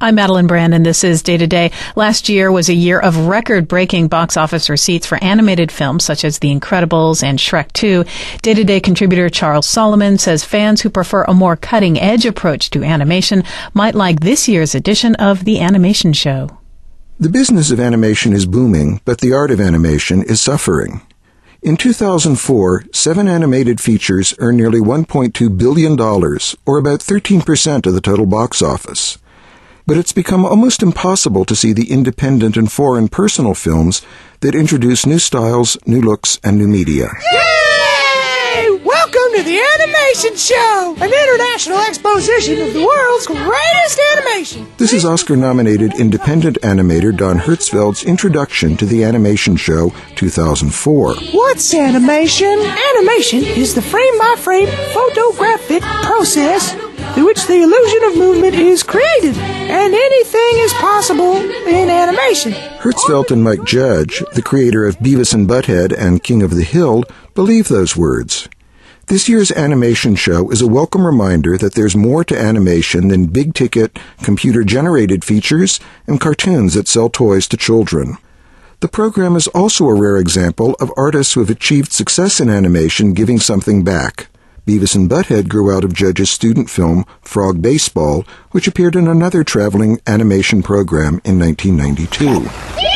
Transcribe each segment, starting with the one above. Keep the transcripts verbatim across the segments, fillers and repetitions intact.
I'm Madeline Brand, and this is Day to Day. Last year was a year of record-breaking box office receipts for animated films such as The Incredibles and Shrek two. Day to Day contributor Charles Solomon says fans who prefer a more cutting-edge approach to animation might like this year's edition of The Animation Show. The business of animation is booming, but the art of animation is suffering. In two thousand four, seven animated features earned nearly one point two billion dollars, or about thirteen percent of the total box office. But it's become almost impossible to see the independent and foreign personal films that introduce new styles, new looks, and new media. Yay! Welcome to the Animation Show, an international exposition of the world's greatest animation. This is Oscar-nominated independent animator Don Hertzfeldt's introduction to the Animation Show two thousand four. What's animation? Animation is the frame-by-frame photographic process through which the illusion of movement is created, and anything is possible in animation. Hertzfeldt and Mike Judge, the creator of Beavis and Butthead and King of the Hill, believe those words. This year's Animation Show is a welcome reminder that there's more to animation than big-ticket, computer-generated features and cartoons that sell toys to children. The program is also a rare example of artists who have achieved success in animation giving something back. Beavis and Butthead grew out of Judge's student film, Frog Baseball, which appeared in another traveling animation program in nineteen ninety-two.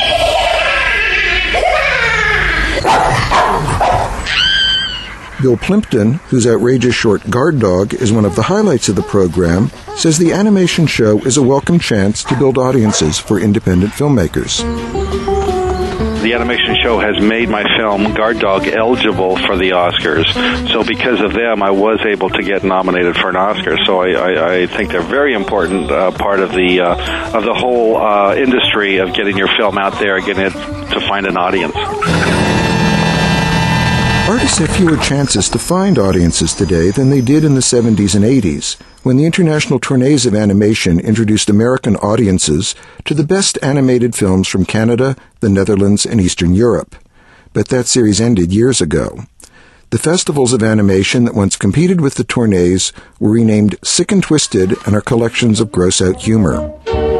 Bill Plimpton, whose outrageous short Guard Dog is one of the highlights of the program, says the Animation Show is a welcome chance to build audiences for independent filmmakers. The Animation Show has made my film, Guard Dog, eligible for the Oscars. So because of them, I was able to get nominated for an Oscar. So I, I, I think they're a very important uh, part of the uh, of the whole uh, industry of getting your film out there, getting it to find an audience. Artists have fewer chances to find audiences today than they did in the seventies and eighties, when the international tourneys of animation introduced American audiences to the best animated films from Canada, the Netherlands, and Eastern Europe. But that series ended years ago. The festivals of animation that once competed with the tourneys were renamed Sick and Twisted and are collections of gross-out humor.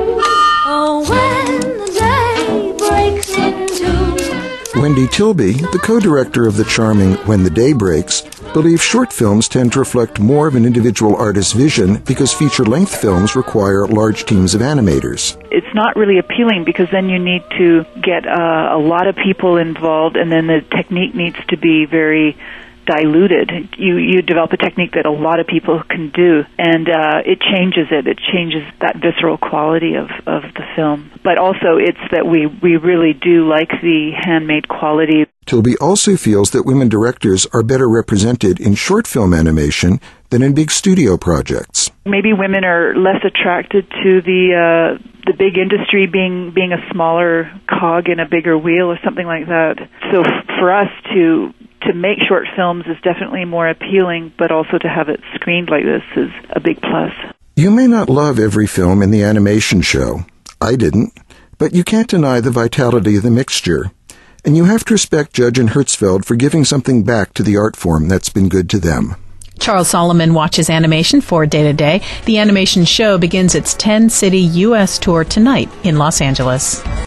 Wendy Tilby, the co-director of the charming When the Day Breaks, believes short films tend to reflect more of an individual artist's vision because feature-length films require large teams of animators. It's not really appealing because then you need to get uh, a lot of people involved, and then the technique needs to be very diluted. You you develop a technique that a lot of people can do, and uh, it changes it. It changes that visceral quality of, of the film. But also it's that we, we really do like the handmade quality. Tilby also feels that women directors are better represented in short film animation than in big studio projects. Maybe women are less attracted to the uh, the big industry being being a smaller cog in a bigger wheel or something like that. So f- for us to to make short films is definitely more appealing, but also to have it screened like this is a big plus. You may not love every film in the Animation Show. I didn't. But you can't deny the vitality of the mixture. And you have to respect Judge and Hertzfeldt for giving something back to the art form that's been good to them. Charles Solomon watches animation for Day to Day. The Animation Show begins its ten-city U S tour tonight in Los Angeles.